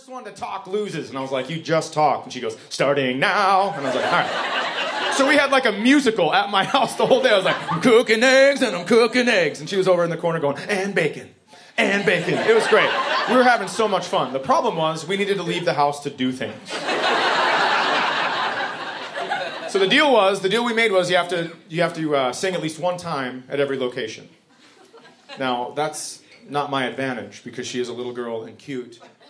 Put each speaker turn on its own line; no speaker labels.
First one to talk loses. And I was like, you just talked. And she goes, starting now. And I was like, all right. So we had like a musical at my house the whole day. I was like, I'm cooking eggs and I'm cooking eggs. And she was over in the corner going, and bacon. And bacon. It was great. We were having so much fun. The problem was we needed to leave the house to do things. So the deal we made was you have to sing at least one time at every location. Now, that's not my advantage because she is a little girl and cute.